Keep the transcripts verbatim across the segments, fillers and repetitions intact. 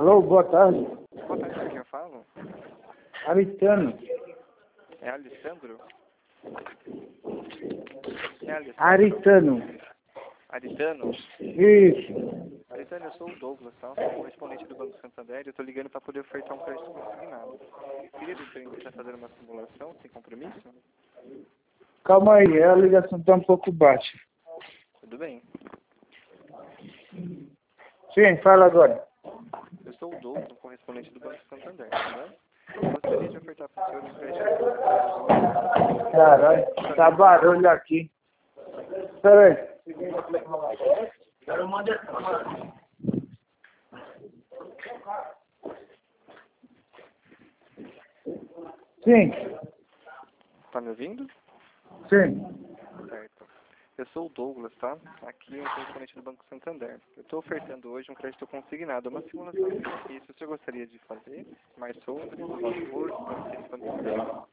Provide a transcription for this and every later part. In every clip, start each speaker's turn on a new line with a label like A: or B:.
A: Alô, boa tarde.
B: Boa tarde, com quem eu falo?
A: Aritano.
B: É Alessandro? É Alessandro?
A: Aritano.
B: Aritano?
A: Isso.
B: Aritano, eu sou o Douglas, tá? Eu sou correspondente do Banco Santander e eu tô ligando para poder ofertar um crédito consignado. Queria ver se eu estar fazendo uma simulação sem compromisso?
A: Calma aí, a ligação está um pouco baixa.
B: Tudo bem.
A: Sim, fala agora.
B: Eu sou o Douglas, correspondente do Banco Santander, tá? Eu gostaria de ofertar para o senhor um crédito consignado.
A: Caralho, tá barulho aqui. Espera aí. Sim,
B: Tá me ouvindo?
A: sim.
B: Certo. Eu sou o Douglas, tá? Aqui é o correspondente do Banco Santander. Eu estou ofertando hoje um crédito consignado, uma simulação de benefício. O senhor gostaria de fazer? Mais sobre, valor, pode ser quanto quiser.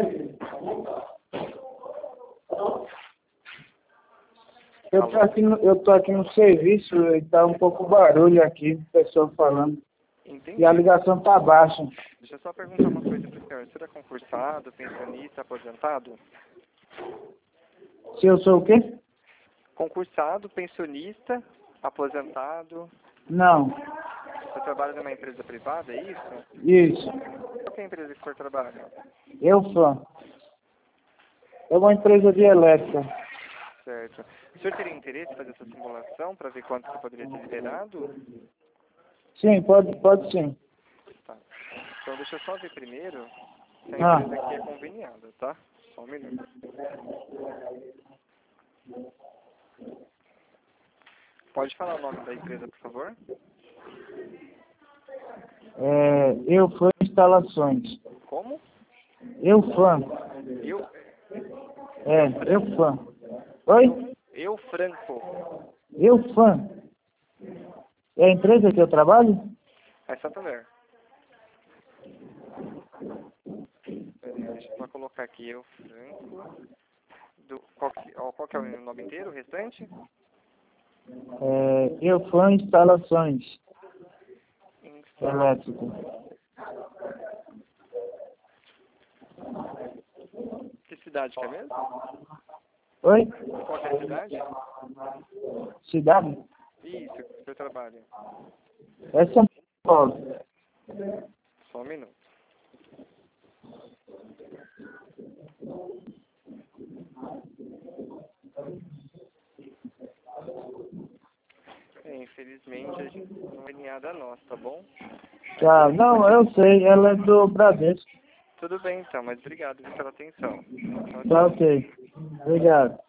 A: Eu tô aqui no, eu tô aqui no serviço e tá um pouco barulho aqui, pessoa falando.
B: Entendi.
A: E a ligação tá baixa.
B: Deixa eu só perguntar uma coisa para o senhor. O senhor é concursado, pensionista, aposentado?
A: Se eu sou o quê?
B: Concursado, pensionista, aposentado.
A: Não.
B: Você trabalha numa empresa privada, é isso?
A: Isso.
B: Qual que é a empresa que o senhor trabalha?
A: Eu fã. É uma empresa de elétrica.
B: Certo. O senhor teria interesse em fazer essa simulação para ver quanto você poderia ter liberado?
A: Sim, pode, pode sim.
B: Tá. Então deixa eu só ver primeiro se a
A: Ah.
B: empresa aqui é conveniada, tá? Só um minuto. Pode falar o nome da empresa, por favor?
A: É, eu fã instalações.
B: Como?
A: Eu fã.
B: Eu?
A: É, eu fã. Oi?
B: Eu Franco.
A: Eu fã. É a empresa que eu trabalho?
B: É Santander. Deixa eu só colocar aqui, eu Franco. Do, qual, que, ó, qual que é o nome inteiro, o restante?
A: É, eu fã instalações
B: Instala...
A: elétricas.
B: Que cidade que é mesmo?
A: Oi?
B: Qual que é a cidade?
A: Cidade?
B: Isso, que o senhor trabalha.
A: É São Paulo.
B: Só um minuto. É, infelizmente a gente não é alinhada a nós, tá bom?
A: Tá, não, eu sei, ela é do Bradesco.
B: Tudo bem então, mas obrigado pela atenção. Tchau,
A: Tá
B: tchau.
A: ok. Obrigado.